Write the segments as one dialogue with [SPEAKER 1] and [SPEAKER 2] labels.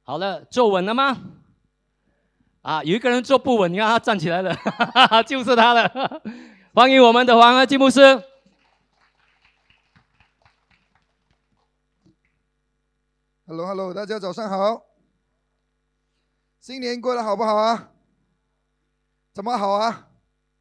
[SPEAKER 1] 好了，坐稳了吗？啊，有一个人坐不稳，你看他站起来了，就是他了。欢迎我们的黄和基牧师。
[SPEAKER 2] Hello， 大家早上好。新年过得好不好啊？怎么好啊？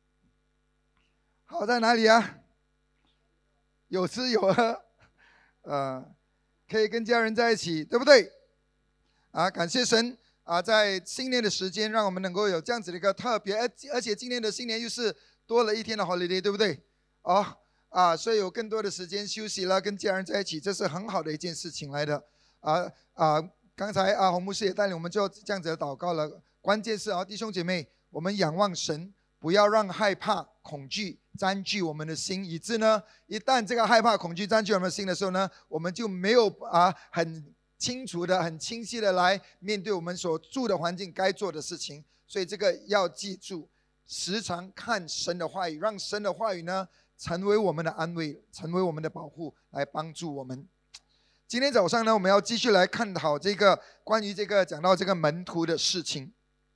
[SPEAKER 2] 好在哪里啊？有吃有喝，可以跟家人在一起，对不对？感谢神在新年的时间，让我们能够有这样子的一个特别，而且今年的新年又是多了一天的 holiday， 对不对？所以有更多的时间休息了，跟家人在一起，这是很好的一件事情来的。刚才洪牧师也带领我们就这样子的祷告了。关键是弟兄姐妹，我们仰望神，不要让害怕、恐惧占据我们的心，以致呢，一旦这个害怕、恐惧占据我们的心的时候呢，我们就没有很清楚的、很清晰的来面对我们所住的环境该做的事情。所以这个要记住，时常看神的话语，让神的话语呢成为我们的安慰，成为我们的保护，来帮助我们。今天早上呢，我们要继续来探讨这个关于讲到这个门徒的事情。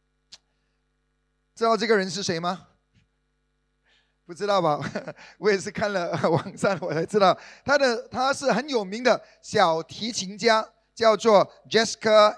[SPEAKER 2] 知道这个人是谁吗？不知道吧？我也是看了网上我才知道，他是很有名的小提琴家，叫做 Jessica，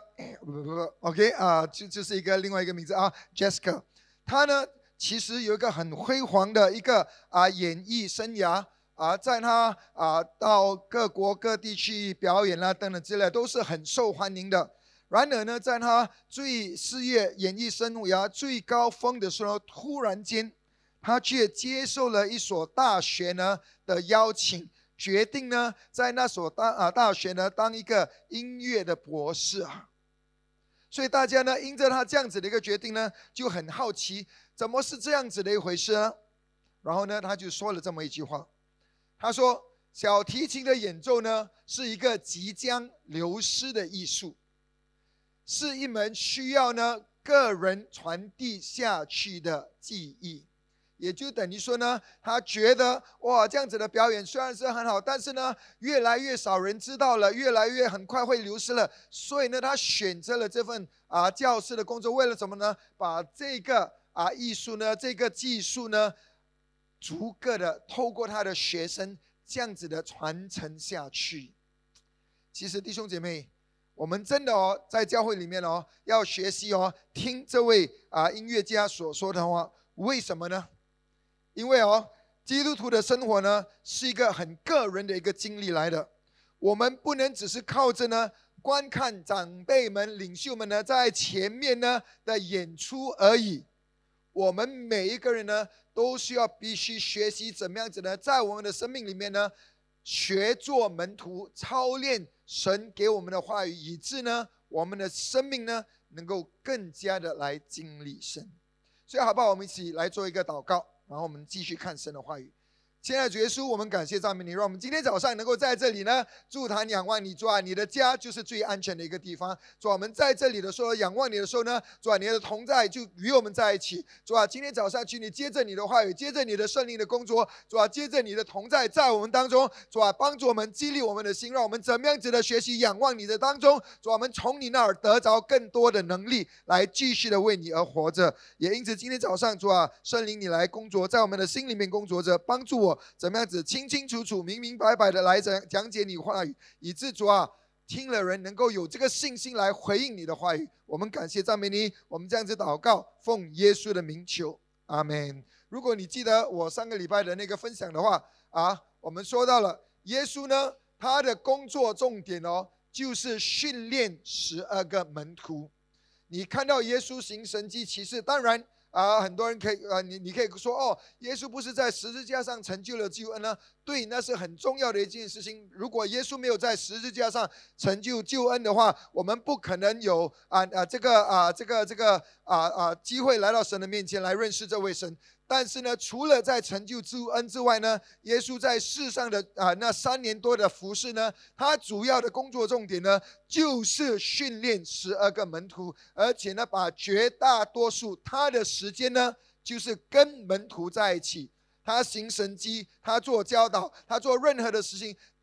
[SPEAKER 2] OK 就是另外一个名字Jessica。他呢其实有一个很辉煌的一个演艺生涯。在他到各国各地去表演等等之类，都是很受欢迎的。然而呢，在他事业演艺生涯最高峰的时候，突然间他却接受了一所大学呢的邀请，决定呢在那所大学呢当一个音乐的博士所以大家呢因着他这样子的一个决定呢，就很好奇怎么是这样子的一回事呢？然后呢他就说了这么一句话，他说小提琴的演奏呢是一个即将流失的艺术，是一门需要呢个人传递下去的技艺。也就等于说呢，他觉得哇，这样子的表演虽然是很好，但是呢越来越少人知道了，越来越很快会流失了。所以呢他选择了这份教师的工作，为了什么呢？把这个艺术呢，这个技术呢，逐个的透过他的学生这样子的传承下去。其实弟兄姐妹，我们真的在教会里面要学习听这位音乐家所说的话。为什么呢？因为基督徒的生活呢是一个很个人的一个经历来的。我们不能只是靠着呢观看长辈们、领袖们呢在前面呢的演出而已。我们每一个人呢都需要必须学习怎么样子呢，在我们的生命里面呢学做门徒，操练神给我们的话语，以致呢我们的生命呢能够更加的来经历神。所以好不好，我们一起来做一个祷告，然后我们继续看神的话语。亲爱的主耶稣，我们感谢赞美你，让我们今天早上能够在这里呢筑坛仰望你。主你的家就是最安全的一个地方。主我们在这里的时候仰望你的时候呢，主你的同在就与我们在一起。主今天早上求你接着你的话语，接着你的圣灵的工作，主接着你的同在在我们当中。主帮助我们，激励我们的心，让我们怎么样子的学习仰望你的当中。主我们从你那儿得着更多的能力，来继续的为你而活着。也因此今天早上主圣灵你来工作，在我们的心里面工作着，帮助我怎么样子清清楚楚、明明白白的来讲解你话语，以致主听了人能够有这个信心来回应你的话语。我们感谢赞美你，我们这样子祷告，奉耶稣的名求，阿们。如果你记得我上个礼拜的那个分享的话我们说到了耶稣呢，他的工作重点就是训练12个门徒。你看到耶稣行神迹奇事，当然很多人可以你可以说耶稣不是在十字架上成就了救恩呢？对，那是很重要的一件事情。如果耶稣没有在十字架上成就救恩的话，我们不可能有这个机会来到神的面前来认识这位神。但是呢，除了在成就救恩之外呢，耶稣在世上的那3年多的服事呢，他主要的工作重点呢，就是训练12个门徒，而且呢，把绝大多数他的时间呢，就是跟门徒在一起。他行神迹，他做教导，他做任何的事情，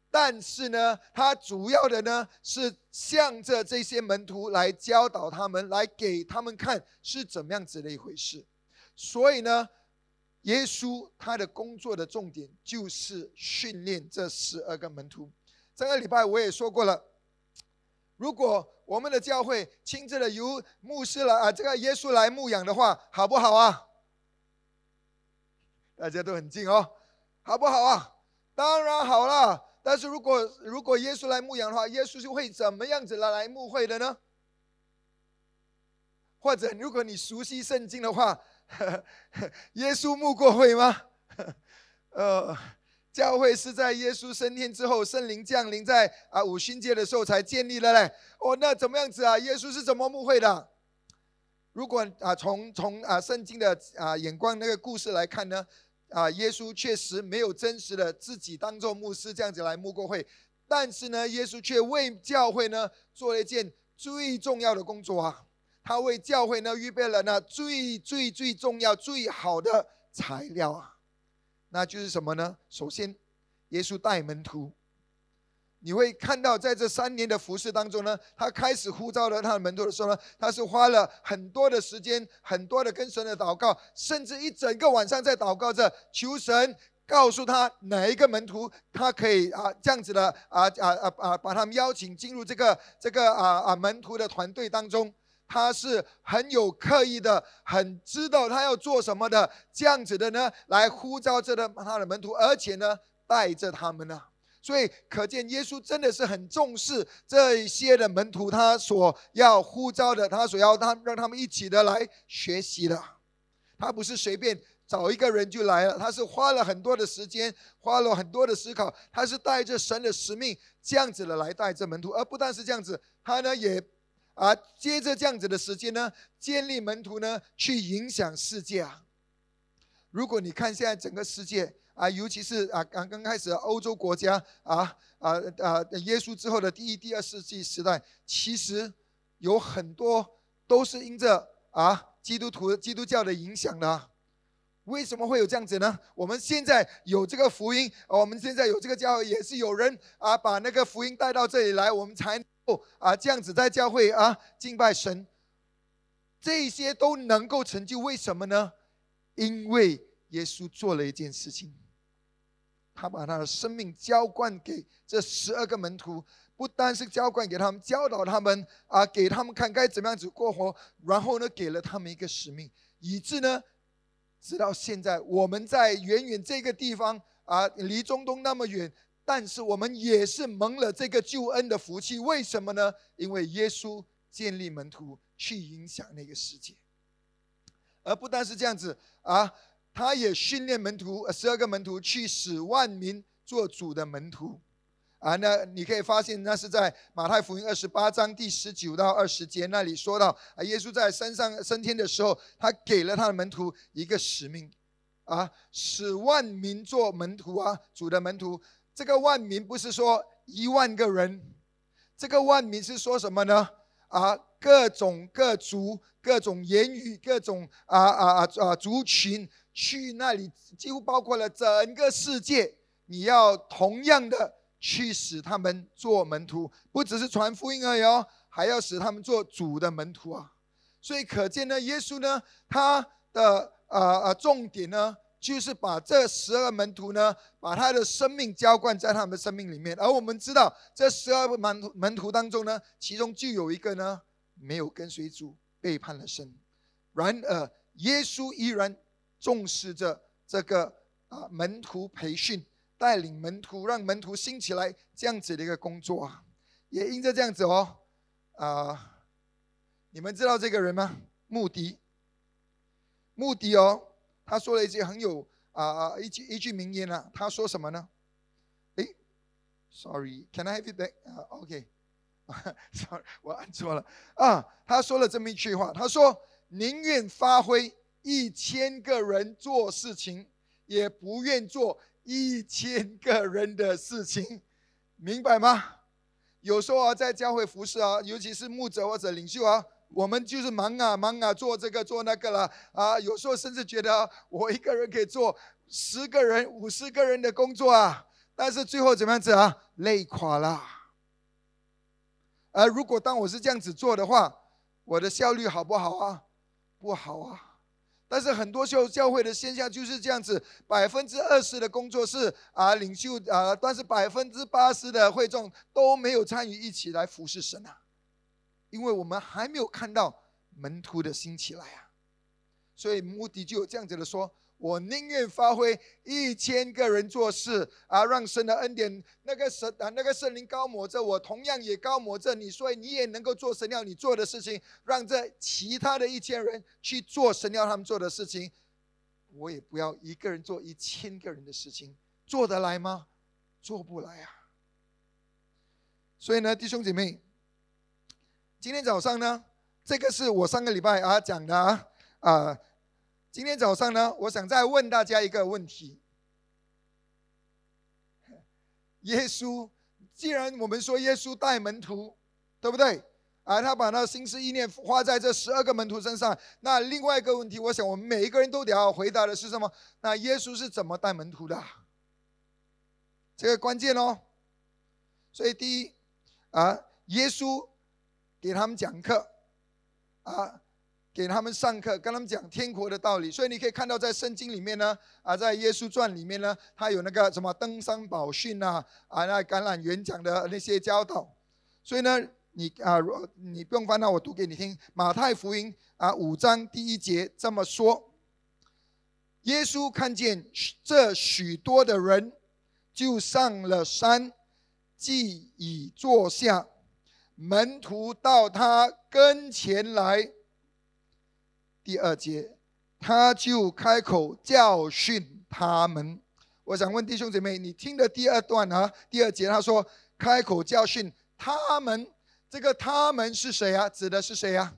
[SPEAKER 2] 但是呢，他主要的呢是向着这些门徒来教导他们，来给他们看是怎么样子的一回事。所以呢，耶稣他的工作的重点就是训练这12个门徒。这个礼拜我也说过了，如果我们的教会亲自的由牧师来这个耶稣来牧养的话，好不好啊？大家都很近哦，好不好啊？当然好了。但是如果耶稣来牧养的话，耶稣是会怎么样子来牧会的呢？或者如果你熟悉圣经的话，耶稣牧过会吗？教会是在耶稣升天之后，圣灵降临在五旬节的时候才建立的嘞。那怎么样子啊？耶稣是怎么牧会的？如果从圣经的眼光那个故事来看呢，耶稣确实没有真实的自己当做牧师这样子来牧过会，但是呢，耶稣却为教会呢做了一件最重要的工作啊！他为教会呢预备了那最重要、最好的材料啊！那就是什么呢？首先，耶稣带门徒。你会看到，在这3年的服事当中呢，他开始呼召了他的门徒的时候呢，他是花了很多的时间，很多的跟神的祷告，甚至一整个晚上在祷告着，求神告诉他哪一个门徒，他可以这样子的把他们邀请进入这个门徒的团队当中。他是很有刻意的，很知道他要做什么的，这样子的呢，来呼召着他的门徒，而且呢，带着他们呢。所以可见耶稣真的是很重视这一些的门徒，他所要呼召的，他所要让他们一起的来学习的。他不是随便找一个人就来了，他是花了很多的时间，花了很多的思考，他是带着神的使命这样子的来带着门徒。而不但是这样子，他呢也接着这样子的时间呢，建立门徒呢，去影响世界啊。如果你看现在整个世界尤其是刚开始欧洲国家耶稣之后的第1、第2世纪时代，其实有很多都是因着基督教的影响的。为什么会有这样子呢？我们现在有这个福音，我们现在有这个教会，也是有人把那个福音带到这里来，我们才能够这样子在教会敬拜神。这些都能够成就，为什么呢？因为耶稣做了一件事情，他把他的生命浇灌给这12个门徒，不单是浇灌给他们，教导他们给他们看该怎么样子过活，然后呢，给了他们一个使命，以致呢，直到现在我们在远远这个地方离中东那么远，但是我们也是蒙了这个救恩的福气。为什么呢？因为耶稣建立门徒去影响那个世界。而不单是这样子他也训练门徒12个门徒去使万民做主的门徒那你可以发现，那是在马太福音28章第19到20节那里说到耶稣在山上升天的时候，他给了他的门徒一个使命使万民做门徒主的门徒。这个万民不是说1万个人，这个万民是说什么呢？各种各族、各种言语、各种族群，去那里几乎包括了整个世界，你要同样的去使他们做门徒，不只是传福音而已还要使他们做主的门徒所以可见呢，耶稣呢，他的重点呢，就是把这12个门徒呢，把他的生命浇灌在他们的生命里面。而我们知道，这12个门徒当中呢，其中就有一个呢，没有跟随主，背叛了神。然而耶稣依然重视着这个门徒培训，带领门徒，让门徒兴起来这样子的一个工作也因着这样子你们知道这个人吗？穆迪他说了一句很有一句名言他说什么呢？Sorry, can I have it back? OK Sorry, 我按错了他说了这么一句话，他说宁愿发挥1000个人做事情，也不愿做1000个人的事情。明白吗？有时候在教会服事尤其是牧者或者领袖我们就是忙做这个做那个了有时候甚至觉得我一个人可以做10个人、50个人的工作但是最后怎么样子啊？累垮了。而如果当我是这样子做的话，我的效率好不好啊？不好啊。但是很多时候教会的现象就是这样子，20%的工作是领袖但是80%的会众都没有参与一起来服侍神啊，因为我们还没有看到门徒的兴起来啊。所以目的就有这样子的说，我宁愿发挥1000个人做事让神的恩典那个圣灵高抹着我，同样也高抹着你，所以你也能够做神要你做的事情，让这其他的1000人去做神要他们做的事情。我也不要一个人做1000个人的事情，做得来吗？做不来啊。所以呢，弟兄姐妹，今天早上呢，这个是我上个礼拜讲的今天早上呢，我想再问大家一个问题：耶稣，既然我们说耶稣带门徒，对不对？他把那心思意念花在这12个门徒身上。那另外一个问题，我想我们每一个人都得要回答的是什么？那耶稣是怎么带门徒的？这个关键哦。所以第一耶稣给他们讲课给他们上课，跟他们讲天国的道理。所以你可以看到在圣经里面呢在耶稣传里面呢，他有那个什么登山宝训那橄榄园讲的那些教导。所以呢你不用翻到，我读给你听。马太福音5章第1节这么说：耶稣看见这许多的人，就上了山，既已坐下，门徒到他跟前来。第2节，他就开口教训他们。我想问弟兄姐妹，你听的第2段第2节他说开口教训他们，这个他们是谁啊？指的是谁啊？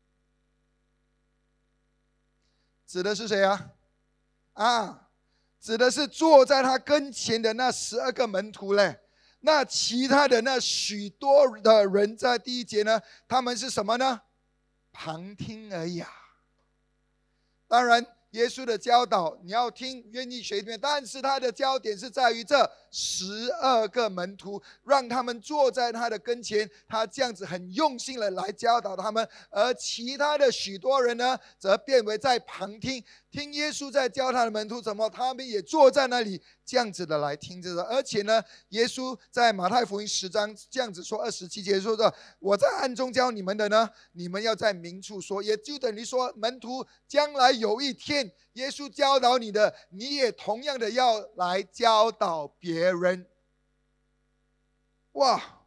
[SPEAKER 2] 指的是谁啊？指的是坐在他跟前的那12个门徒嘞。那其他的那许多的人在第1节呢，他们是什么呢？旁听而已当然耶稣的教导你要听，愿意学，但是他的焦点是在于这12个门徒，让他们坐在他的跟前，他这样子很用心的来教导他们。而其他的许多人呢，则变为在旁听，听耶稣在教他的门徒怎么，他们也坐在那里这样子的来听着。而且呢，耶稣在马太福音10章这样子说，27节说的，我在暗中教你们的呢，你们要在明处说。也就等于说，门徒将来有一天耶稣教导你的，你也同样的要来教导别人。哇，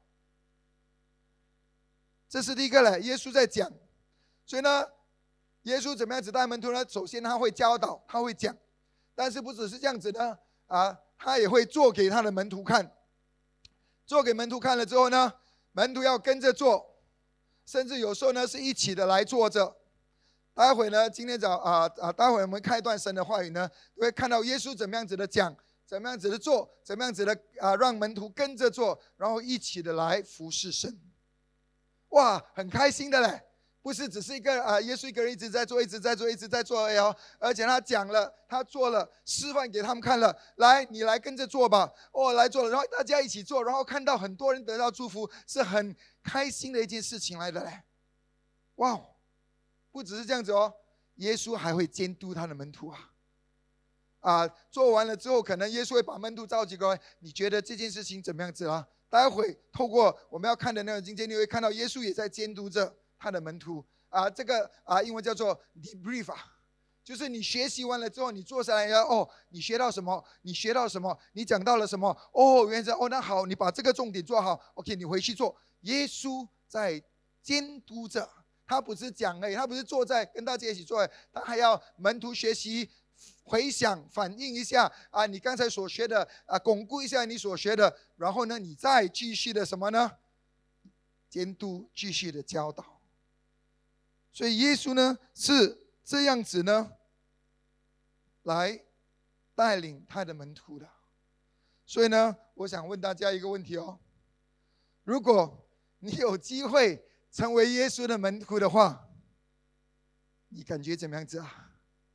[SPEAKER 2] 这是第一个了，耶稣在讲。所以呢，耶稣怎么样子带门徒呢？首先他会教导，他会讲，但是不只是这样子呢他也会做给他的门徒看。做给门徒看了之后呢，门徒要跟着做，甚至有时候呢是一起的来做着。待会呢，今天待会我们看一段神的话语呢，会看到耶稣怎么样子的讲，怎么样子的做，怎么样子的让门徒跟着做，然后一起的来服侍神。哇，很开心的嘞，不是只是一个耶稣一个人一直在做，一直在做，一直在做而已而且他讲了，他做了，示范给他们看了，来，你来跟着做吧。来做了，然后大家一起做，然后看到很多人得到祝福，是很开心的一件事情来的嘞。哇，不只是这样子耶稣还会监督他的门徒做完了之后，可能耶稣会把门徒召集过来，你觉得这件事情怎么样子待会透过我们要看的那个经节，你会看到耶稣也在监督着他的门徒这个英文叫做 debrief 就是你学习完了之后，你坐下来你学到什么？你学到什么？你讲到了什么？原来那好，你把这个重点做好 ，OK， 你回去做。耶稣在监督着。他不是讲而已，他不是坐在跟大家一起做，他还要门徒学习、回想、反映一下你刚才所学的巩固一下你所学的，然后呢，你再继续的什么呢？监督，继续的教导。所以耶稣呢是这样子呢来带领他的门徒的。所以呢，我想问大家一个问题如果你有机会成为耶稣的门徒的话，你感觉怎么样子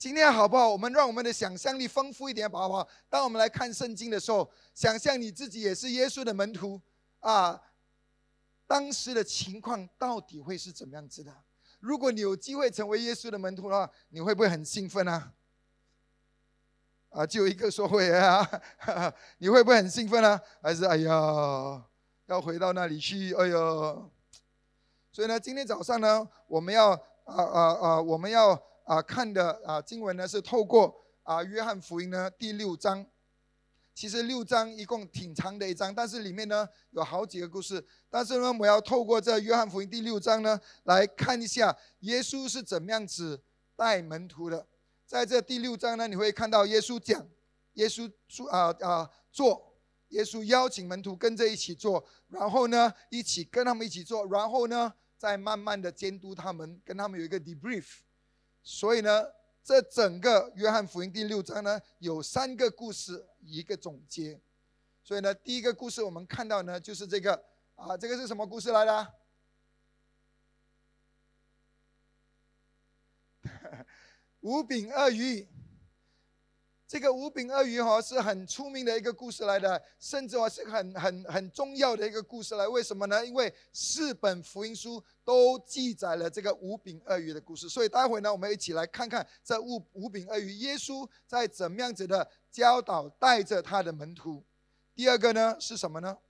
[SPEAKER 2] 今天好不好？我们让我们的想象力丰富一点，好不好？当我们来看圣经的时候，想象你自己也是耶稣的门徒啊，当时的情况到底会是怎么样子的？如果你有机会成为耶稣的门徒的话，你会不会很兴奋啊？就有一个说会啊，你会不会很兴奋啊？还是哎呀，要回到那里去？哎呦！所以呢，今天早上呢，我们要看的经文呢是透过约翰福音呢第6章。其实6章一共挺长的一章，但是里面呢有好几个故事。但是呢，我要透过这约翰福音第6章呢来看一下耶稣是怎么样子带门徒的。在这第6章呢，你会看到耶稣讲，耶稣做，耶稣邀请门徒跟着一起做，然后呢一起跟他们一起做，然后呢再慢慢的监督他们，跟他们有一个 debrief。所以呢，这整个约翰福音第6章呢有3个故事，一个总结。所以呢，第一个故事我们看到呢就是这个这个是什么故事来的？5饼2鱼。这个5饼2鱼是很出名的一个故事来的，甚至是很重要的一个故事来。为什么呢？因为4本福音书都记载了这个5饼2鱼的故事。所以待会呢，我们一起来看看这5饼2鱼，耶稣在怎么样子的教导带着他的门徒。第二个呢是什么呢？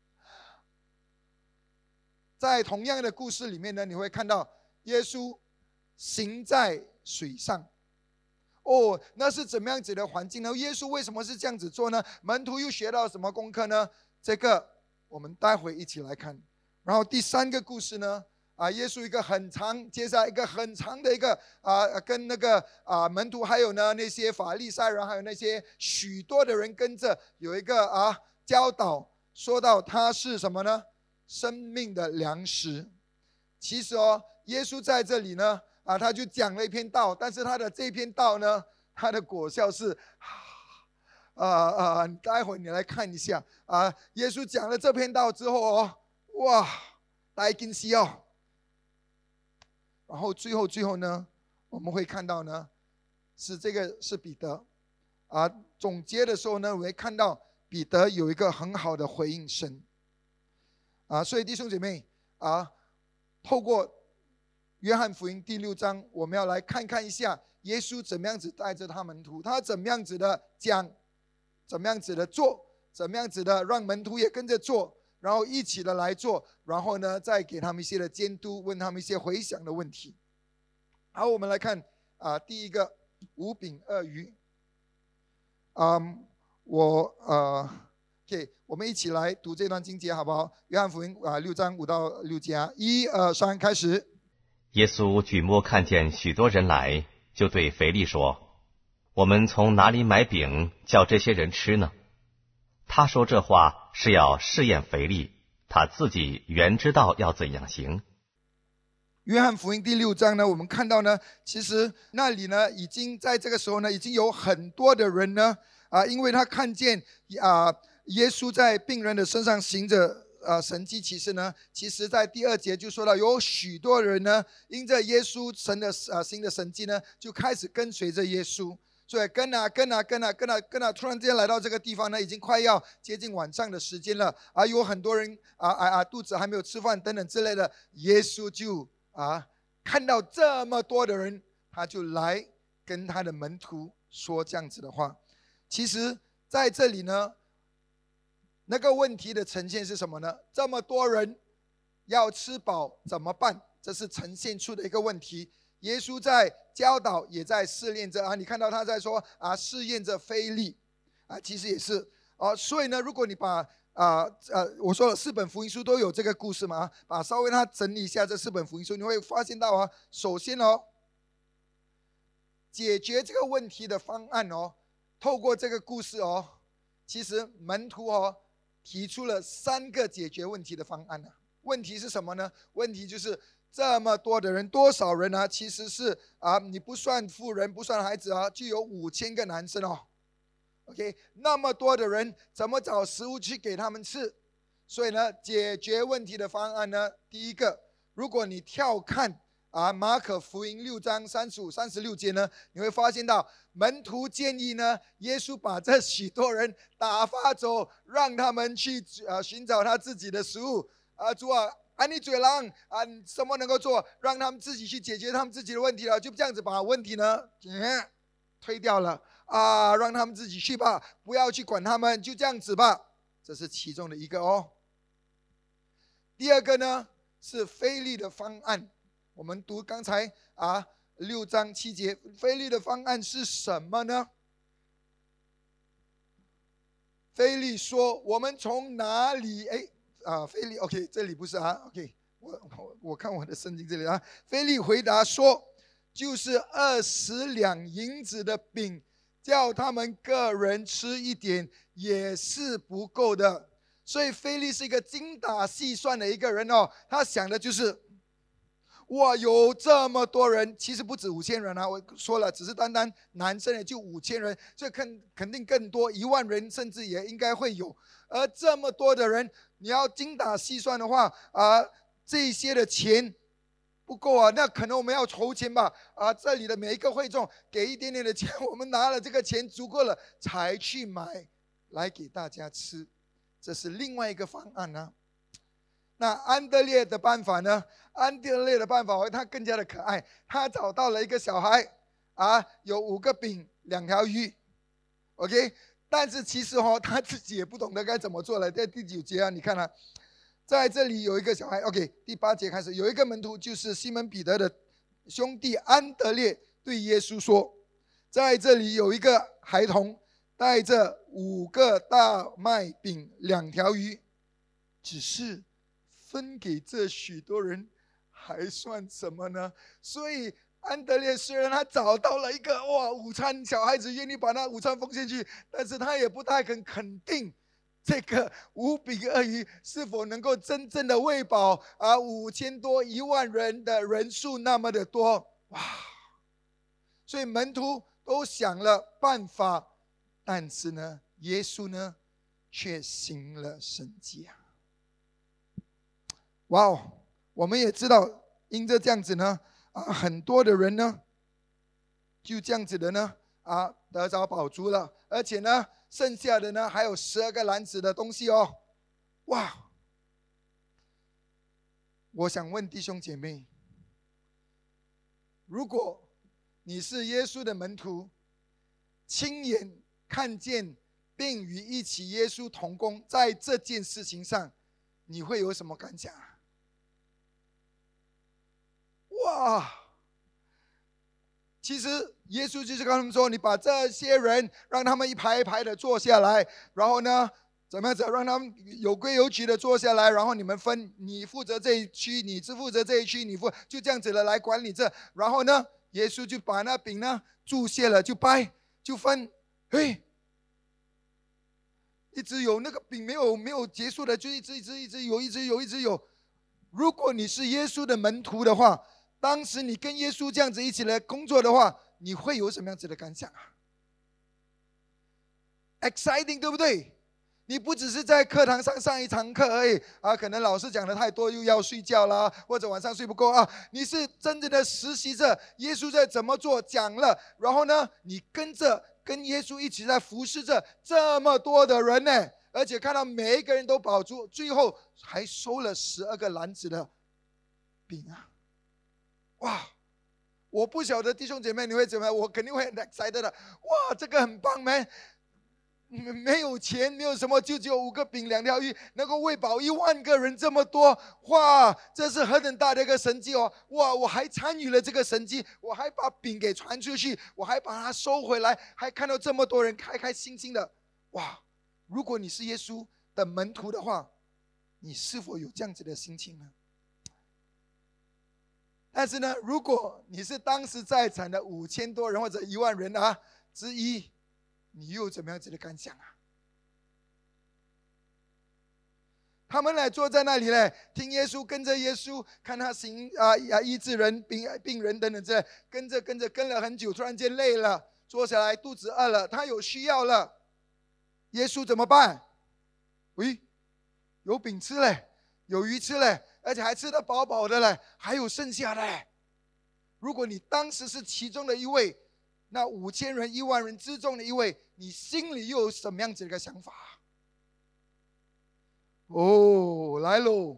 [SPEAKER 2] 在同样的故事里面呢，你会看到耶稣行在水上。那是怎么样子的环境呢？耶稣为什么是这样子做呢？门徒又学到什么功课呢？这个我们待会一起来看。然后第3个故事呢，耶稣接下来一个很长的一个跟那个门徒还有呢那些法利赛人还有那些许多的人跟着，有一个教导，说到他是什么呢？生命的粮食。其实耶稣在这里呢他就讲了一篇道，但是他的这篇道呢，他的果效是待会你来看一下耶稣讲了这篇道之后哇，大家惊喜然后最后呢，我们会看到呢，是彼得总结的时候呢，我会看到彼得有一个很好的回应神所以弟兄姐妹透过约翰福音第6章，我们要来看看一下耶稣怎么样子带着他门徒，他怎么样子的讲，怎么样子的做，怎么样子的让门徒也跟着做，然后一起的来做，然后呢再给他们一些的监督，问他们一些回想的问题。好，我们来看第一个5饼2鱼。我们一起来读这段经节好不好？约翰福音6章5到6节1、2、3，开始。
[SPEAKER 3] 耶稣举目看见许多人来，就对腓力说：“我们从哪里买饼叫这些人吃呢？”他说这话是要试验腓力，他自己原知道要怎样行。
[SPEAKER 2] 约翰福音第6章呢，我们看到呢，其实那里呢，已经在这个时候呢，已经有很多的人呢，因为他看见耶稣在病人的身上行着神迹奇事呢，其实在第2节就说到，有许多人呢，因着耶稣行的神迹呢，就开始跟随着耶稣。所以跟突然之间来到这个地方呢，已经快要接近晚上的时间了有很多人肚子还没有吃饭等等之类的。耶稣就看到这么多的人，他就来跟他的门徒说这样子的话。其实在这里呢，那个问题的呈现是什么呢？这么多人要吃饱怎么办？这是呈现出的一个问题。耶稣在教导，也在试炼着你看到他在说试验着腓力其实也是所以呢，如果你把我说了4本福音书都有这个故事嘛稍微他整理一下这4本福音书，你会发现到首先解决这个问题的方案透过这个故事其实门徒提出了3个解决问题的方案问题是什么呢？问题就是这么多的人，多少人呢？其实是你不算妇人，不算孩子就有5000个男生OK， 那么多的人，怎么找食物去给他们吃？所以呢，解决问题的方案呢，第一个，如果你跳看马可福音6章35、36节呢，你会发现到门徒建议呢，耶稣把这许多人打发走，让他们去寻找他自己的食物。主啊，你嘴狼什么能够做？让他们自己去解决他们自己的问题了，就这样子把问题呢推掉了让他们自己去吧，不要去管他们，就这样子吧。这是其中的一个哦。第二个呢是腓利的方案。我们读刚才6章7节，腓利的方案是什么呢？腓利说：“我们从哪里？”腓利 ，OK， 这里不是OK， 我看我的圣经这里腓利回答说：“就是20两银子的饼，叫他们个人吃一点，也是不够的。”所以腓利是一个精打细算的一个人哦，他想的就是。哇，有这么多人，其实不止5000人我说了，只是单单男生也就5000人，这肯定更多，1万人甚至也应该会有。而这么多的人，你要精打细算的话这些的钱不够那可能我们要筹钱吧这里的每一个会众给一点点的钱，我们拿了这个钱足够了，才去买来给大家吃，这是另外一个方案呢。那安德烈的办法呢？安德烈的办法他更加的可爱，他找到了一个小孩有5个饼2条鱼 ，OK， 但是其实他自己也不懂得该怎么做了。在第9节你看在这里有一个小孩 ，OK， 第8节开始有一个门徒，就是西门彼得的兄弟安德烈，对耶稣说：“在这里有一个孩童，带着5个大麦饼2条鱼，只是分给这许多人，还算什么呢？”所以安德烈虽然他找到了一个午餐，小孩子愿意把那午餐奉献去，但是他也不太肯定这个5饼2鱼是否能够真正的喂饱5000多1万人的人数那么的多。所以门徒都想了办法，但是呢，耶稣呢却行了神迹我们也知道，因着这样子呢很多的人呢就这样子的呢得着饱足了，而且呢剩下的呢还有12个篮子的东西我想问弟兄姐妹，如果你是耶稣的门徒，亲眼看见并与一起耶稣同工在这件事情上，你会有什么感想其实耶稣就是跟他们说，你把这些人让他们一排一排的坐下来，然后呢怎么样子让他们有规有矩的坐下来，然后你们分，你负责这一区，你只负责这一区，就这样子的来管理这。然后呢耶稣就把那饼呢注谢了，就掰就分。一直有那个饼没有结束的，就一直有。如果你是耶稣的门徒的话，当时你跟耶稣这样子一起来工作的话，你会有什么样子的感想？exciting 对不对？你不只是在课堂上一堂课而已可能老师讲的太多又要睡觉啦，或者晚上睡不够你是真正的实习者，耶稣在怎么做讲了，然后呢你跟耶稣一起在服侍着这么多的人呢，而且看到每一个人都饱足，最后还收了12个篮子的饼我不晓得弟兄姐妹你会怎么样，我肯定会很 excited 的。这个很棒man，没有钱没有什么，就只有5个饼2条鱼，能够喂饱1万个人这么多，这是何等大的一个神迹我还参与了这个神迹，我还把饼给传出去，我还把它收回来，还看到这么多人开开心心的如果你是耶稣的门徒的话，你是否有这样子的心情呢？但是呢，如果你是当时在场的5000多人或者1万人之一，你又有怎么样子的感想他们来坐在那里听耶稣，跟着耶稣，看他行医治人病人等等之类，跟了很久，突然间累了，坐下来肚子饿了，他有需要了，耶稣怎么办？有饼吃有鱼吃而且还吃得饱饱的还有剩下的如果你当时是其中的一位，那5000人、10000人之中的一位，你心里又有什么样子的一个想法？哦，来喽！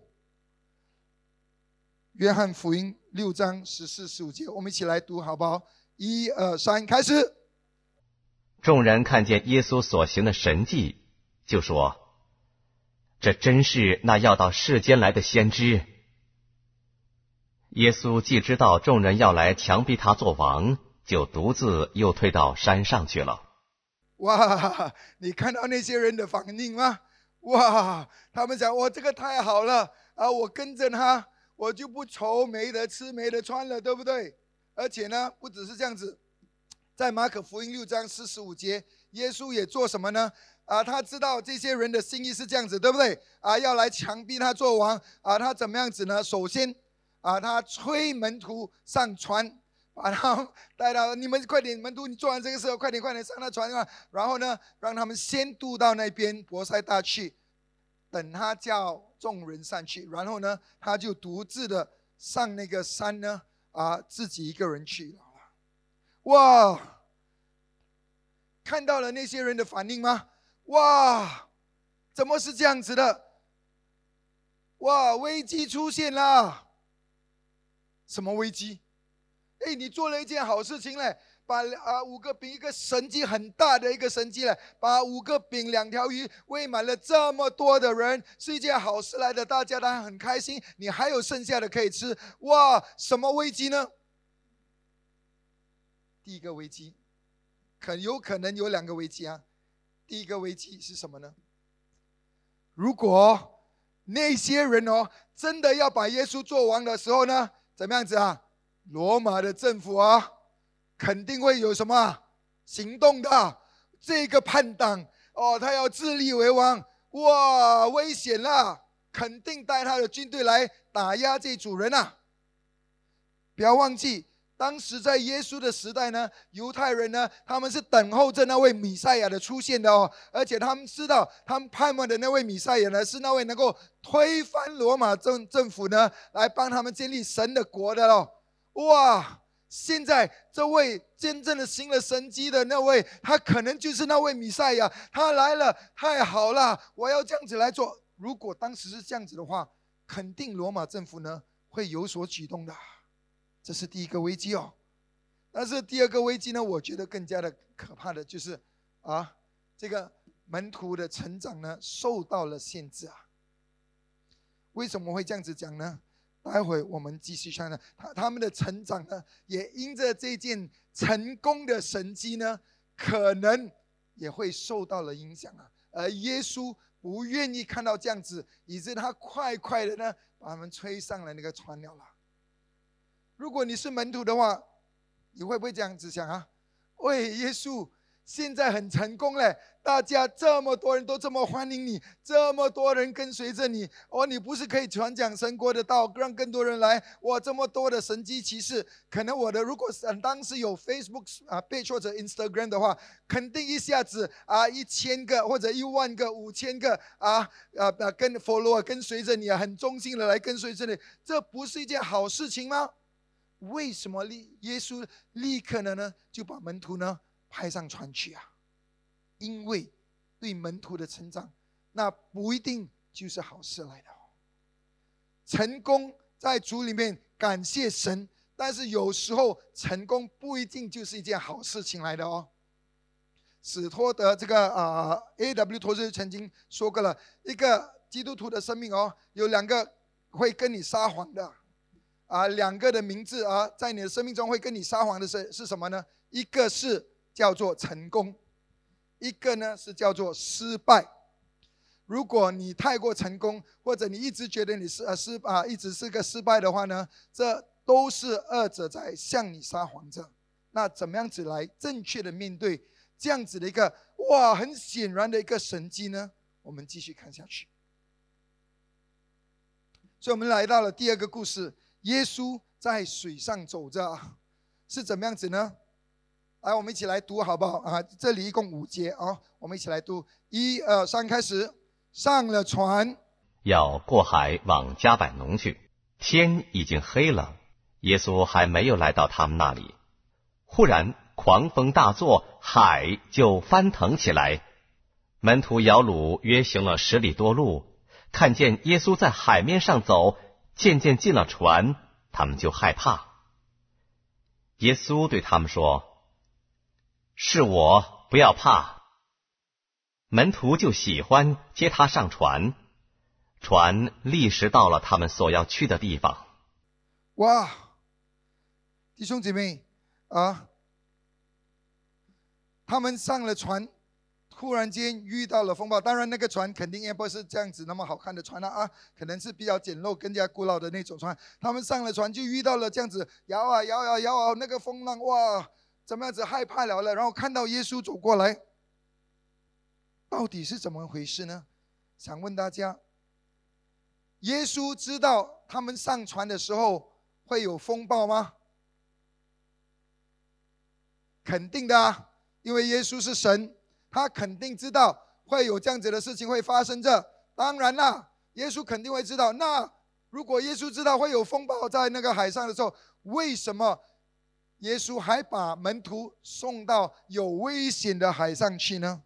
[SPEAKER 2] 约翰福音6章14、15节，我们一起来读好不好？1、2、3，开始。
[SPEAKER 3] 众人看见耶稣所行的神迹，就说：这真是那要到世间来的先知。耶稣既知道众人要来强逼他做王，就独自又退到山上去了。
[SPEAKER 2] 哇，你看到那些人的反应吗？哇，他们讲：哇，这个太好了啊！我跟着他，我就不愁没得吃没得穿了，对不对？而且呢，不只是这样子，在马可福音6章45节，耶稣也做什么呢？他知道这些人的心意是这样子，对不对？要来强逼他做王他怎么样子呢？首先他催门徒上船，把他们带到，你们快点，门徒，你做完这个时候，快点上那船啊！然后呢，让他们先渡到那边伯赛大去，等他叫众人上去，然后呢，他就独自的上那个山呢，自己一个人去了。哇，看到了那些人的反应吗？哇，怎么是这样子的？哇，危机出现了！什么危机？你做了一件好事情嘞，把5个饼，一个神迹很大的一个神迹嘞，把5个饼2条鱼喂满了这么多的人，是一件好事来的，大家当然很开心，你还有剩下的可以吃。哇，什么危机呢？第一个危机，有可能有2个危机啊。第一个危机是什么呢？如果那些人真的要把耶稣做王的时候呢，怎么样子啊？罗马的政府肯定会有什么行动的。这个叛党他要自立为王，哇，危险了，肯定带他的军队来打压这主人啊！不要忘记，当时在耶稣的时代呢，犹太人呢，他们是等候着那位弥赛亚的出现的而且他们知道，他们盼望的那位弥赛亚呢，是那位能够推翻罗马政府呢，来帮他们建立神的国的哇！现在这位真正的行了神迹的那位，他可能就是那位弥赛亚，他来了，太好了，我要这样子来做。如果当时是这样子的话，肯定罗马政府呢会有所举动的。这是第一个危机但是第二个危机呢，我觉得更加的可怕的就是这个门徒的成长呢受到了限制为什么会这样子讲呢？待会我们继续看呢，他们的成长呢，也因着这件成功的神迹呢，可能也会受到了影响而耶稣不愿意看到这样子，以致他快的呢，把他们推上了那个船了。如果你是门徒的话，你会不会这样子想喂，耶稣现在很成功嘞，大家这么多人都这么欢迎你，这么多人跟随着你你不是可以传讲神国的道，让更多人来？哇，这么多的神迹奇事，可能如果当时有 Facebook page 或者 Instagram 的话，肯定一下子1000个或者10000个、5000个跟 follower 跟随着你很忠心的来跟随着你，这不是一件好事情吗？为什么耶稣立刻呢就把门徒呢派上船去因为对门徒的成长，那不一定就是好事来的成功在主里面感谢神，但是有时候成功不一定就是一件好事情来的史托德这个A.W. 托斯曾经说过了，一个基督徒的生命有2个会跟你撒谎的2个的名字在你的生命中会跟你撒谎的是什么呢？一个是叫做成功，一个呢是叫做失败。如果你太过成功，或者你一直觉得你一直是个失败的话呢，这都是2者在向你撒谎着。那怎么样子来正确的面对这样子的一个很显然的一个神迹呢？我们继续看下去。所以我们来到了第2个故事，耶稣在水上走着是怎么样子呢？来，我们一起来读好不好这里一共5节我们一起来读，1、2、3，开始。上了船，
[SPEAKER 3] 要过海往迦百农去，天已经黑了， 耶稣还没有来到他们那里，忽然狂风大作，海就翻腾起来。门徒摇橹约行了10里多路，看见耶稣在海面上走，渐渐进了船，他们就害怕。耶稣对他们说：“是我，不要怕。”门徒就喜欢接他上船，船立时到了他们所要去的地方。
[SPEAKER 2] 哇，弟兄姐妹啊，他们上了船，突然间遇到了风暴。当然那个船肯定也不是这样子那么好看的船啊，可能是比较简陋更加古老的那种船。他们上了船就遇到了这样子摇啊摇啊摇啊，那个风浪，哇，怎么样子害怕了，然后看到耶稣走过来，到底是怎么回事呢？想问大家，耶稣知道他们上船的时候会有风暴吗？肯定的啊，因为耶稣是神，他肯定知道会有这样子的事情会发生着。当然啦，耶稣肯定会知道。那如果耶稣知道会有风暴在那个海上的时候，为什么耶稣还把门徒送到有危险的海上去呢？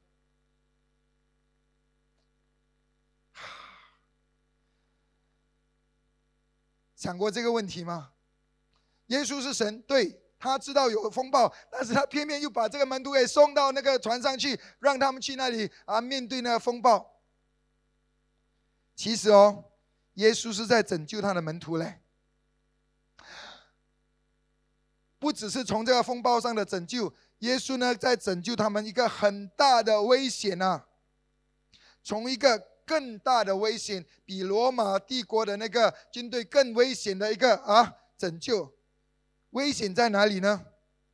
[SPEAKER 2] 想过这个问题吗？耶稣是神，对，他知道有风暴，但是他偏偏又把这个门徒给送到那个船上去，让他们去那里面对那个风暴。其实耶稣是在拯救他的门徒嘞，不只是从这个风暴上的拯救，耶稣呢在拯救他们一个很大的危险啊，从一个更大的危险，比罗马帝国的那个军队更危险的一个拯救。危险在哪里呢？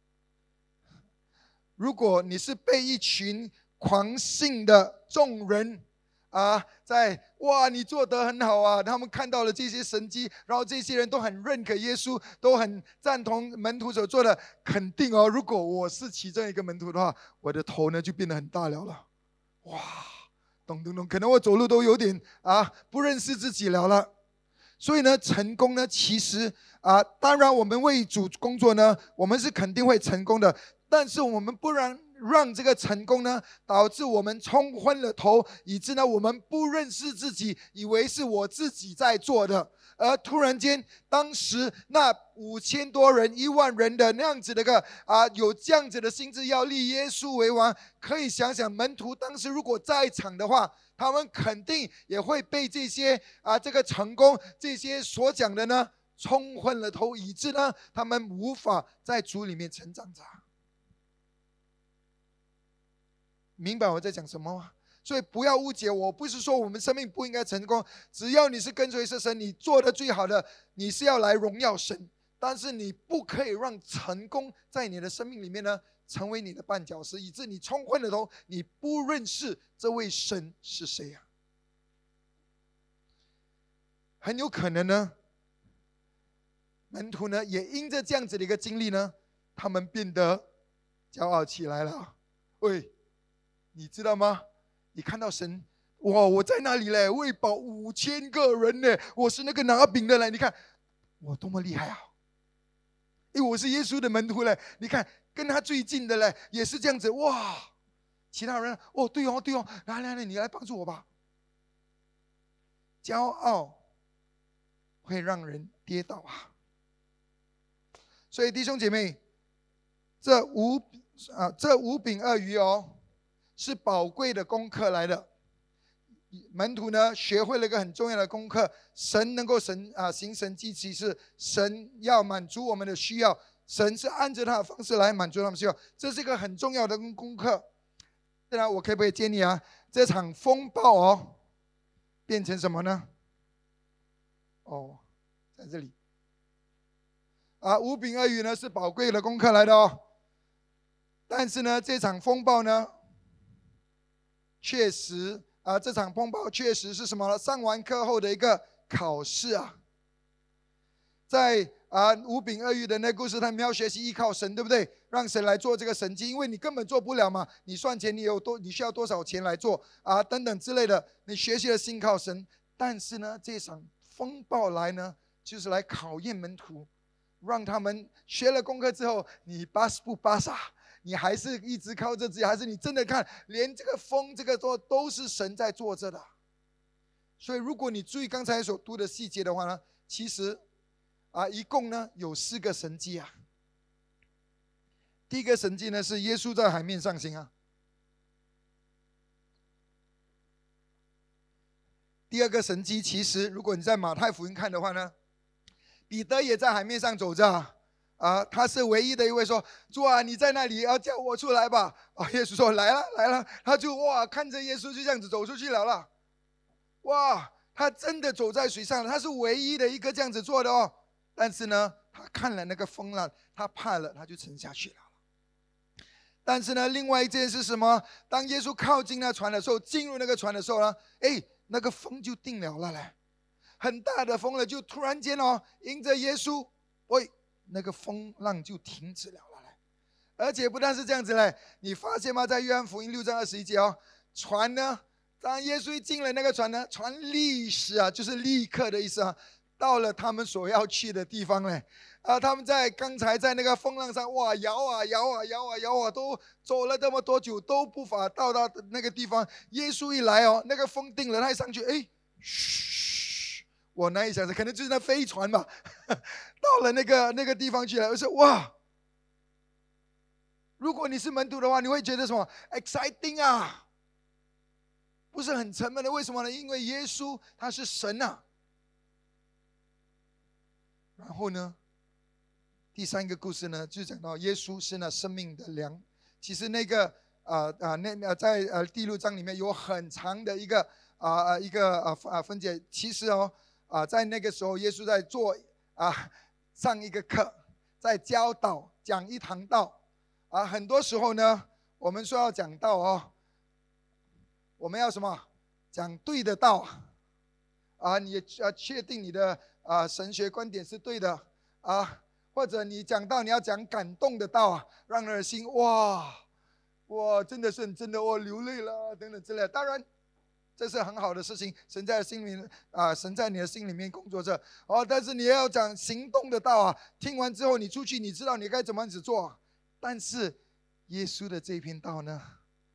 [SPEAKER 2] 如果你是被一群狂信的众人哇，你做得很好啊，他们看到了这些神迹，然后这些人都很认可耶稣，都很赞同门徒所做的，肯定如果我是其中一个门徒的话，我的头呢就变得很大了。哇，咚，可能我走路都有点不认识自己了。所以呢，成功呢，其实当然我们为主工作呢，我们是肯定会成功的，但是我们不让这个成功呢，导致我们冲昏了头，以致呢，我们不认识自己，以为是我自己在做的。而突然间，当时那5000多人、10000人的那样子的有这样子的心志要立耶稣为王，可以想想门徒当时如果在场的话，他们肯定也会被这些这个成功这些所讲的呢冲昏了头，以致呢他们无法在主里面成长着。明白我在讲什么吗？所以不要误解我，不是说我们生命不应该成功，只要你是跟随着神，你做的最好的，你是要来荣耀神，但是你不可以让成功在你的生命里面呢成为你的绊脚石，以致你冲昏了头，你不认识这位神是谁啊。很有可能呢，门徒呢也因着这样子的一个经历呢，他们变得骄傲起来了。喂，你知道吗？你看到神，哇，我在那里嘞，喂饱5000个人呢，我是那个拿饼的嘞，你看我多么厉害啊！我是耶稣的门徒嘞，你看跟他最近的嘞，也是这样子，哇！其他人对哦，来，你来帮助我吧。骄傲会让人跌倒啊！所以弟兄姐妹，这五饼2鱼是宝贵的功课来的。门徒呢学会了一个很重要的功课，神能够行神迹奇事，神要满足我们的需要，神是按照他的方式来满足他们需要，这是一个很重要的功课。当然我可不可以建议这场风暴变成什么呢？在这里5饼2鱼呢是宝贵的功课来的但是呢这场风暴呢确实这场风暴确实是什么呢？上完课后的一个考试在5饼2鱼的那故事，他们要学习依靠神，对不对？让神来做这个神迹，因为你根本做不了嘛。你算钱，你需要多少钱来做等等之类的。你学习了信靠神，但是呢，这场风暴来呢，就是来考验门徒让他们学了功课之后，你巴不巴傻？你还是一直靠着自己，还是你真的看，连这个风这个都是神在做着的。所以如果你注意刚才所读的细节的话呢，其实一共呢有4个神迹啊。第一个神迹呢是耶稣在海面上行啊。第二个神迹，其实如果你在马太福音看的话呢，彼得也在海面上走着他是唯一的一位说，主啊，你在那里，叫我出来吧。耶稣说来了来了，他就看着耶稣就这样子走出去了。他真的走在水上了，他是唯一的一个这样子做的哦。但是呢，他看了那个风浪，他怕了，他就沉下去了。但是呢，另外一件是什么？当耶稣靠近那船的时候，进入那个船的时候呢，那个风就定了嘞，很大的风了，就突然间迎着耶稣，那个风浪就停止了嘞。而且不但是这样子嘞，你发现吗？在约翰福音6章21节船呢，当耶稣一进了那个船呢，船立时就是立刻的意思到了他们所要去的地方嘞。他们刚才在那个风浪上摇都走了这么多久都不法到达那个地方。耶稣一来那个风定了，他一上去我难以想象，可能就是那飞船吧到了那个地方去了。而且如果你是门徒的话，你会觉得什么 exciting 不是很沉闷的。为什么呢？因为耶稣他是神然后呢，第3个故事呢，就讲到耶稣是那生命的粮。其实那个在第6章里面有很长的一个分解。其实在那个时候，耶稣在做上一个课，在教导讲一堂道很多时候呢，我们说要讲道我们要什么？讲对的道你也确定你的神学观点是对的或者你讲道，你要讲感动的道让人心真的是很真的流泪了等等之类的。当然这是很好的事情，神在心里神在你的心里面工作着但是你也要讲行动的道听完之后你出去，你知道你该怎么样子做。但是耶稣的这篇道呢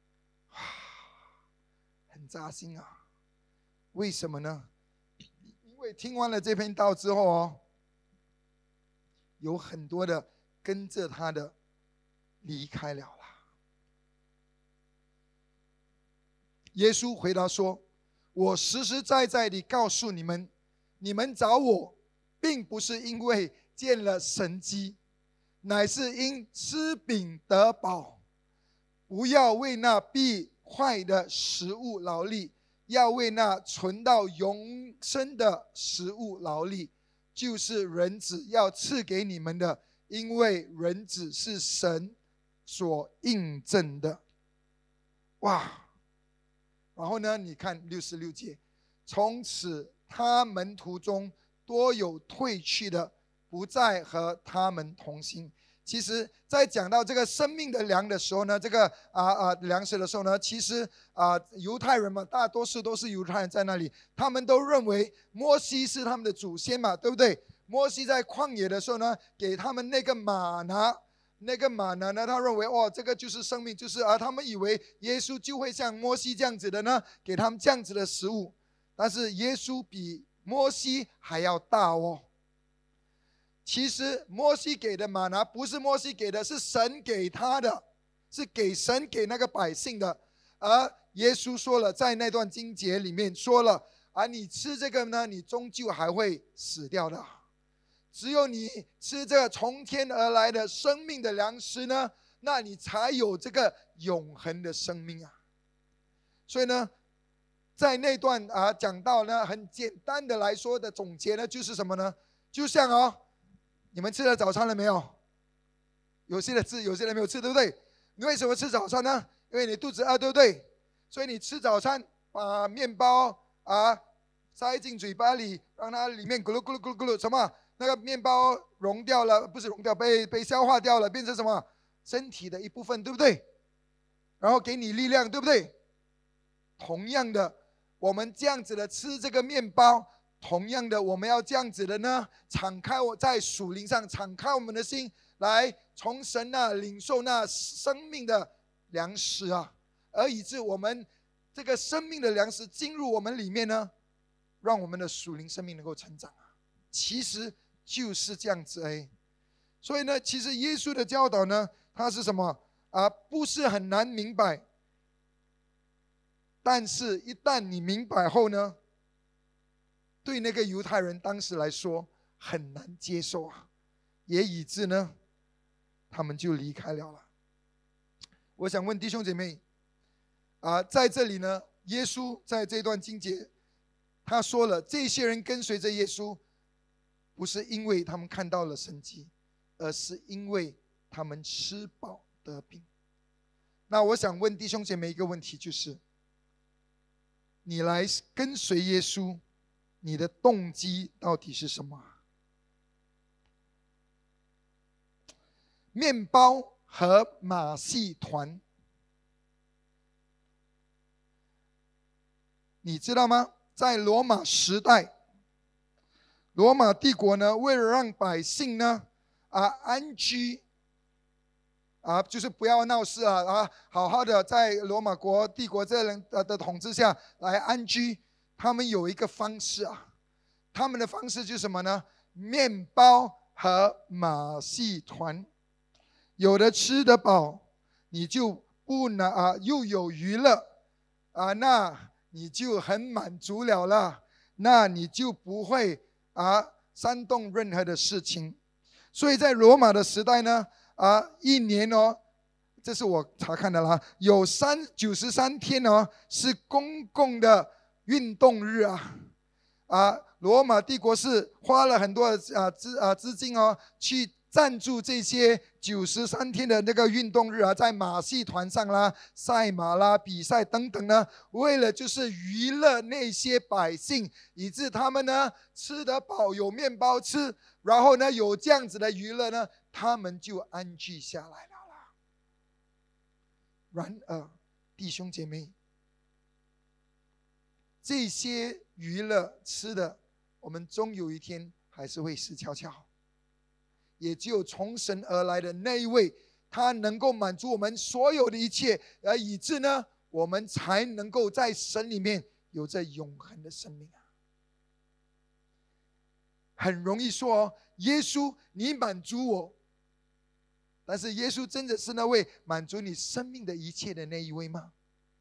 [SPEAKER 2] 很扎心为什么呢？因为听完了这篇道之后有很多的跟着他的离开了耶稣回答说，我实实在在地告诉你们，你们找我并不是因为见了神迹，乃是因吃饼得饱。不要为那必坏的食物劳力，要为那存到永生的食物劳力，就是人子要赐给你们的，因为人子是神所印证的。然后呢，你看66节，从此他门徒中多有退去的，不再和他们同行。其实在讲到这个生命的粮的时候呢，这个粮食的时候呢，其实犹太人嘛，大多数都是犹太人在那里，他们都认为摩西是他们的祖先嘛，对不对？摩西在旷野的时候呢，给他们那个玛拿，那个玛拿呢，他认为这个就是生命，就是他们以为耶稣就会像摩西这样子的呢，给他们这样子的食物。但是耶稣比摩西还要大其实摩西给的玛拿不是摩西给的，是神给他的，是神给那个百姓的。而耶稣说了，在那段经节里面说了你吃这个呢，你终究还会死掉的。只有你吃这个从天而来的生命的粮食呢，那你才有这个永恒的生命所以呢，在那段讲到呢，很简单的来说的总结呢，就是什么呢？就像你们吃了早餐了没有？有些人吃，有些人没有吃，对不对？你为什么吃早餐呢？因为你肚子饿，对不对？所以你吃早餐，把面包塞进嘴巴里，让它里面咕噜咕噜咕噜咕噜什么？那个面包融掉了，不是融掉，被消化掉了，变成什么？身体的一部分，对不对？然后给你力量，对不对？同样的，我们这样子的吃这个面包， 同样的，我们要这样子的呢，敞开在属灵上敞开我们的心，来从神那领受那生命的粮食啊，而以致我们这个生命的粮食进入我们里面呢，让我们的属灵生命能够成长啊。其实就是这样子哎。所以呢，其实耶稣的教导呢，它是什么啊？不是很难明白，但是一旦你明白后呢，对那个犹太人当时来说很难接受啊，也以致呢，他们就离开了。我想问弟兄姐妹啊，在这里呢，耶稣在这段经节，他说了，这些人跟随着耶稣，不是因为他们看到了神迹，而是因为他们吃饱得病。那我想问弟兄姐妹一个问题，就是你来跟随耶稣，你的动机到底是什么？面包和马戏团，你知道吗？在罗马时代，罗马帝国呢，为了让百姓呢安居就是不要闹事好好的在罗马帝国这人的统治下来安居，他们有一个方式他们的方式就是什么呢？面包和马戏团，有的吃得饱，你就不又有娱乐那你就很满足了，那你就不会煽动任何的事情。所以在罗马的时代呢一年这是我查看的啦，有93天是公共的运动日罗马帝国是花了很多资金去赞助这些93天的那个运动日在马戏团上啦、赛马啦、比赛等等呢，为了就是娱乐那些百姓，以致他们呢吃得饱，有面包吃，然后呢有这样子的娱乐呢，他们就安居下来了。然而弟兄姐妹，这些娱乐吃的，我们终有一天还是会死翘翘。也只有从神而来的那一位，他能够满足我们所有的一切，而以致呢，我们才能够在神里面有着永恒的生命很容易说耶稣你满足我，但是耶稣真的是那位满足你生命的一切的那一位吗？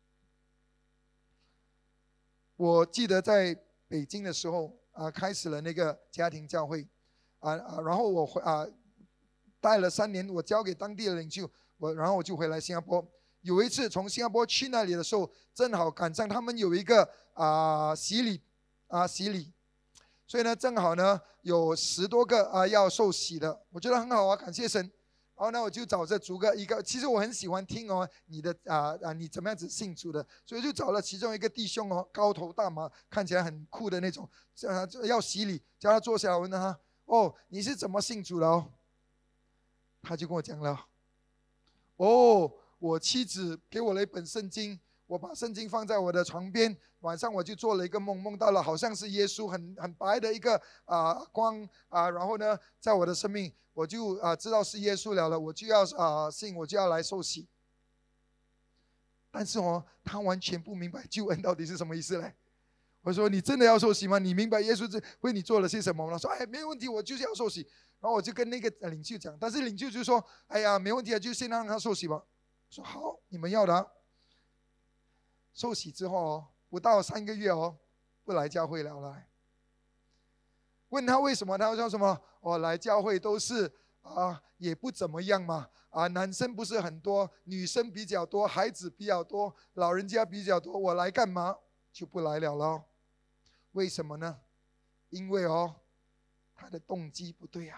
[SPEAKER 2] 我记得在北京的时候开始了那个家庭教会然后我带了3年，我交给当地的领袖，然后我就回来新加坡。有一次从新加坡去那里的时候，正好赶上他们有一个洗礼，所以呢正好呢有10多个要受洗的，我觉得很好感谢神。然后呢我就找着一个，其实我很喜欢听你的你怎么样子信主的，所以就找了其中一个弟兄高头大马，看起来很酷的那种，要洗礼，叫他坐下来，问他你是怎么信主的他就跟我讲了我妻子给我了一本圣经，我把圣经放在我的床边，晚上我就做了一个梦，梦到了好像是耶稣很白的一个光然后呢在我的生命，我就知道是耶稣了，我就要信，我就要来受洗。但是他完全不明白救恩到底是什么意思嘞。我说你真的要受洗吗？你明白耶稣为你做了些什么吗？他说没问题，我就是要受洗。然后我就跟那个领袖讲，但是领袖就说没问题就先让他受洗吧。我说好，你们要的受洗之后不到3个月不来教会了问他为什么，他说什么来教会都是也不怎么样嘛男生不是很多，女生比较多，孩子比较多，老人家比较多，我来干嘛？就不来了为什么呢？因为他的动机不对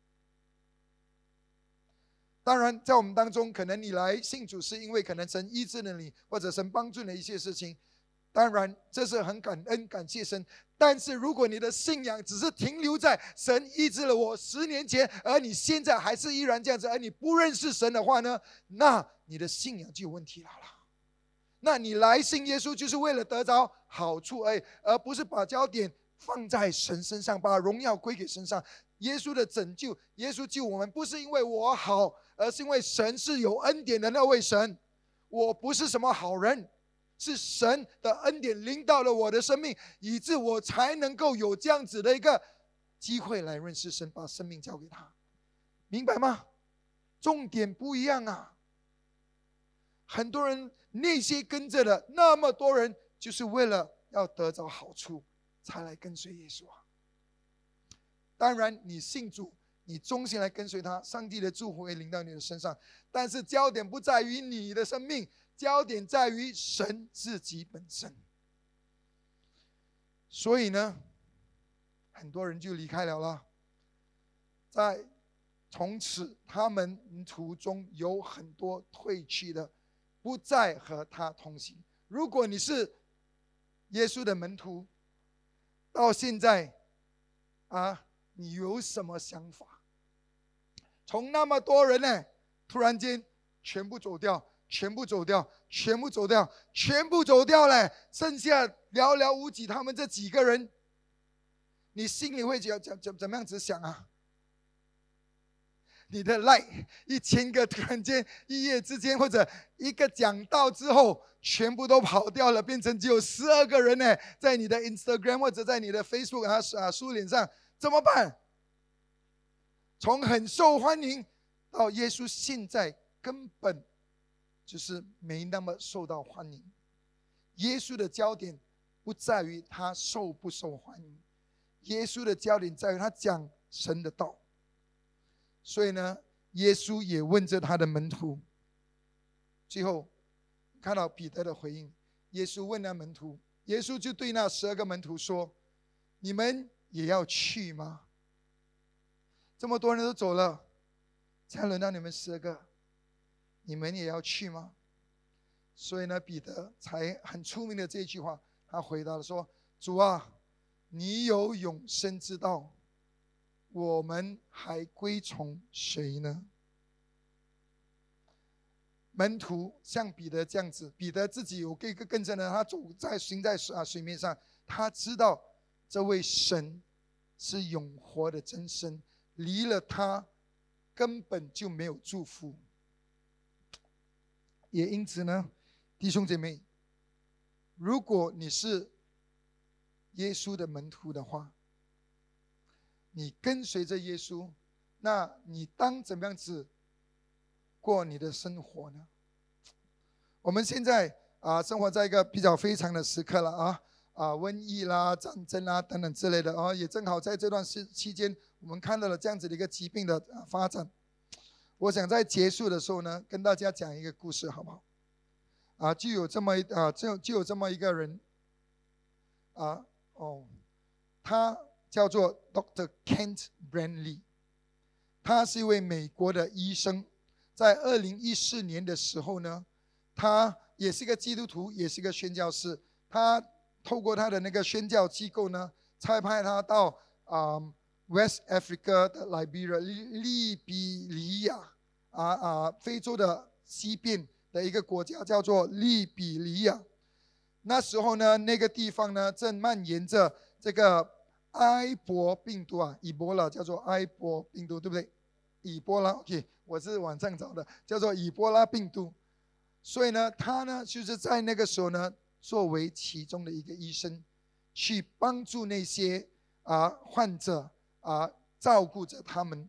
[SPEAKER 2] 当然在我们当中，可能你来信主是因为可能神医治了你，或者神帮助你一些事情，当然这是很感恩感谢神。但是如果你的信仰只是停留在神医治了我10年前，而你现在还是依然这样子，而你不认识神的话呢，那你的信仰就有问题了那你来信耶稣就是为了得着好处而不是把焦点放在神身上，把荣耀归给神上。耶稣的拯救，耶稣救我们，不是因为我好，而是因为神是有恩典的那位神。我不是什么好人，是神的恩典临到了我的生命，以致我才能够有这样子的一个机会来认识神，把生命交给他。明白吗？重点不一样啊。很多人那些跟着的那么多人，就是为了要得着好处才来跟随耶稣啊。当然你信主，你忠心来跟随他，上帝的祝福会临到你的身上，但是焦点不在于你的生命，焦点在于神自己本身。所以呢，很多人就离开了啦。从此他们途中有很多退去的，不再和他同行。如果你是耶稣的门徒，到现在你有什么想法？从那么多人呢，突然间全部走掉，全部走掉，全部走掉，全部走掉了，剩下寥寥无几，他们这几个人，你心里会怎么样子想啊？你的 like 1000个，突然间一夜之间，或者一个讲道之后，全部都跑掉了，变成只有12个人呢，在你的 Instagram 或者在你的 Facebook 书脸上，怎么办？从很受欢迎到耶稣现在根本就是没那么受到欢迎。耶稣的焦点不在于他受不受欢迎，耶稣的焦点在于他讲神的道。所以呢，耶稣也问着他的门徒。最后看到彼得的回应，耶稣问那门徒，耶稣就对那12个门徒说：你们也要去吗？这么多人都走了，才轮到你们12个，你们也要去吗？所以呢，彼得才很出名的这句话，他回答了说：主啊，你有永生之道，我们还归从谁呢？门徒像彼得这样子，彼得自己有一个更深的，他行在水面上，他知道这位神是永活的真神，离了他根本就没有祝福。也因此呢，弟兄姐妹，如果你是耶稣的门徒的话，你跟随着耶稣，那你当怎么样子过你的生活呢？我们现在生活在一个比较非常的时刻了瘟疫啦、战争啦等等之类的也正好在这段期间，我们看到了这样子的一个疾病的发展。我想在结束的时候呢，跟大家讲一个故事，好不好？就有这么一个人他叫做 Dr. Kent Brandley， 他是一位美国的医生。在2014年的时候呢，他也是一个基督徒，也是一个宣教士。他透过他的那个宣教机构呢，差派他到West Africa 的 Liberia 利比里亚非洲的西边的一个国家叫做利比里亚。那时候呢，那个地方呢正蔓延着这个埃博病毒以波拉，叫做埃博病毒，对不对？以波拉 OK， 我是网上找的，叫做以波拉病毒。所以呢，他呢就是在那个时候呢，作为其中的一个医生，去帮助那些患者照顾着他们。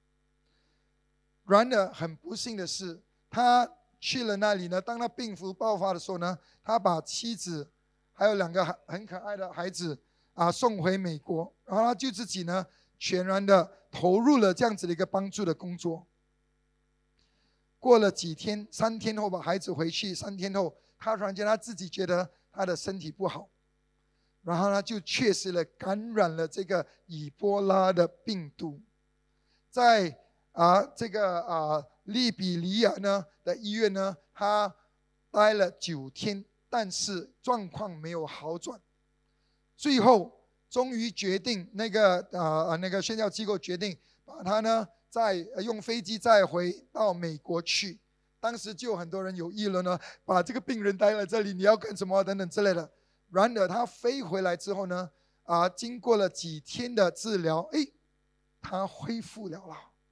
[SPEAKER 2] 然而很不幸的是，他去了那里呢，当他病毒爆发的时候呢，他把妻子还有2个很可爱的孩子送回美国，然后他就自己呢全然的投入了这样子的一个帮助的工作。过了几天，3天后把孩子回去，3天后他突然间他自己觉得他的身体不好，然后呢就确实了感染了这个以波拉的病毒。在这个利比里亚呢的医院呢，他待了9天，但是状况没有好转。最后终于决定那个宣教机构决定把他呢再用飞机再回到美国去。当时就有很多人有议论呢，把这个病人待在这里，你要干什么等等之类的。然而他飞回来之后呢， 经过了几天的治疗，他恢复了。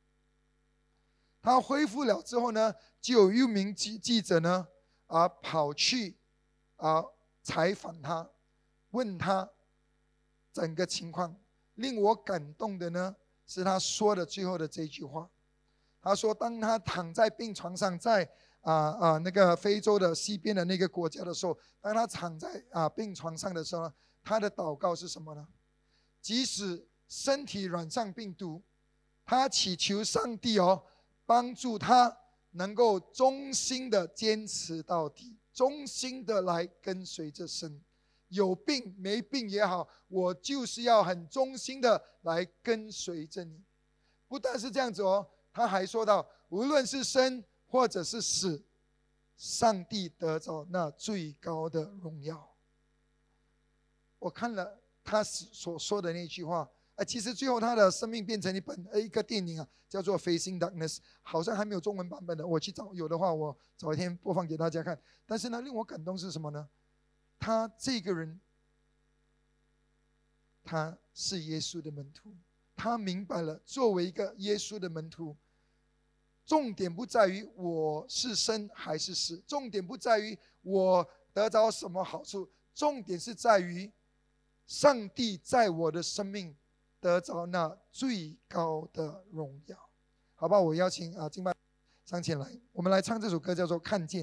[SPEAKER 2] 他恢复了之后呢，就有一名记者呢跑去采访他，问他整个情况。令我感动的呢，是他说的最后的这句话。他说，当他躺在病床上，在那个非洲的西边的那个国家的时候，当他躺在病床上的时候，他的祷告是什么呢？即使身体染上病毒，他祈求上帝帮助他能够忠心的坚持到底，忠心的来跟随着神。有病没病也好，我就是要很忠心的来跟随着你。不但是这样子他还说到，无论是生或者是死，上帝得着那最高的荣耀。我看了他所说的那句话，其实最后他的生命变成一个电影叫做《Facing Darkness》，好像还没有中文版本的，我去找，有的话我找一天播放给大家看。但是呢，令我感动是什么呢？他这个人，他是耶稣的门徒，他明白了，作为一个耶稣的门徒，重点不在于我是生还是死，重点不在于我得着什么好处，重点是在于上帝在我的生命得着那最高的荣耀。好吧，我邀请敬拜上前来，我们来唱这首歌，叫做《看见》。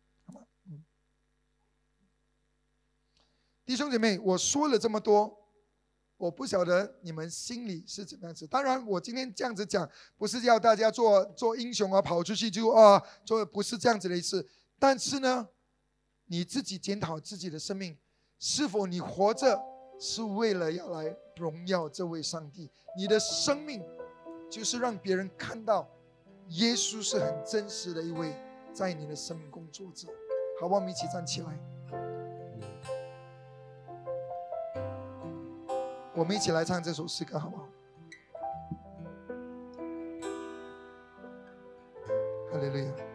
[SPEAKER 2] 弟兄姐妹，我说了这么多，我不晓得你们心里是怎么样子。当然我今天这样子讲，不是要大家做英雄跑出去就做，不是这样子的意思。但是呢，你自己检讨自己的生命，是否你活着是为了要来荣耀这位上帝？你的生命就是让别人看到耶稣是很真实的一位在你的生命工作者。好不好？我们一起站起来，我们一起来唱这首诗歌，好不好？哈利路亚。